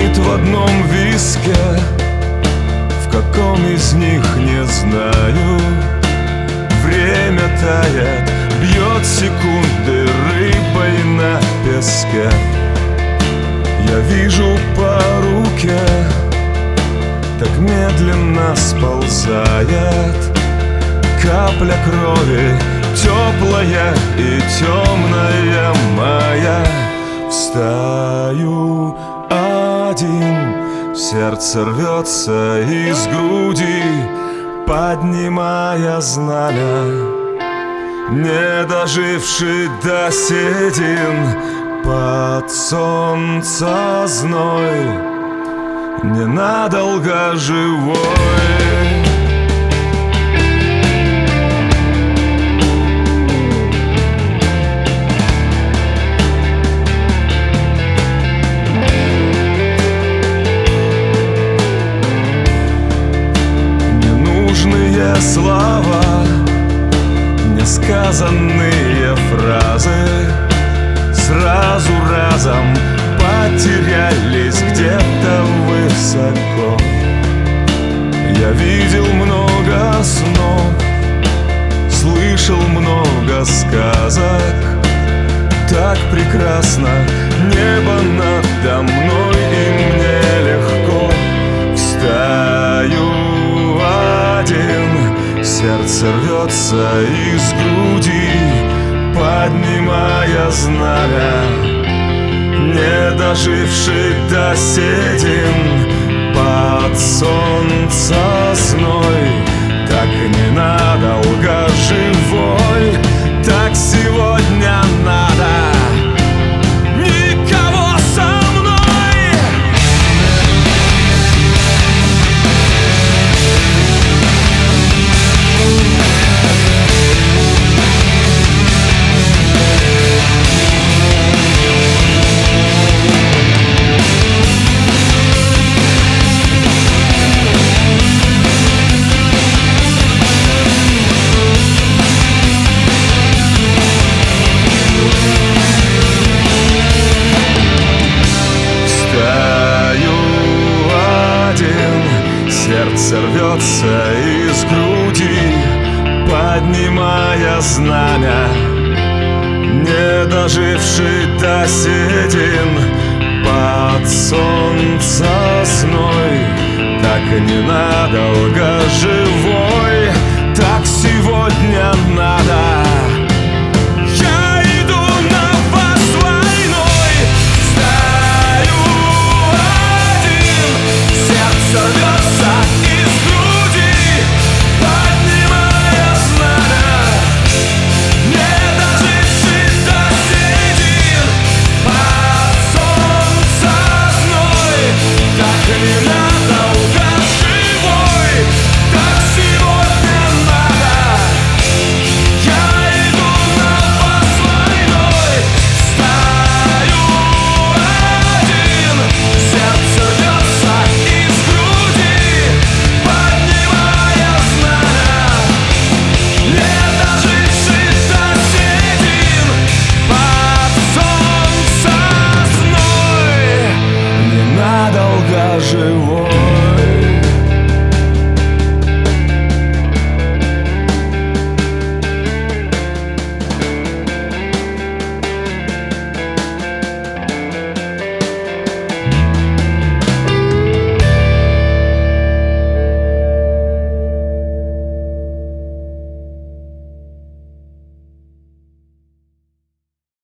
Болит в одном виске, в каком из них не знаю. Время тает, бьет секунды рыбой на песке. Я вижу по руке, так медленно сползает капля крови, теплая и темная моя. Встаю один, сердце рвется из груди, поднимая знамя. Не доживший до седин под солнце зной, ненадолго живой. Слова, несказанные фразы сразу разом потерялись где-то высоко. Я видел много снов, слышал много сказок. Так прекрасно небо надо мной, и мне легко. Встаю один, сердце рвется из груди, поднимая знамя. Не доживший до седин под солнце зной, так ненадолго живой, так сегодня надо. Никого со мной. Сердце рвется из груди, поднимая знамя. Не доживший до седин под солнце зной, так ненадолго живой.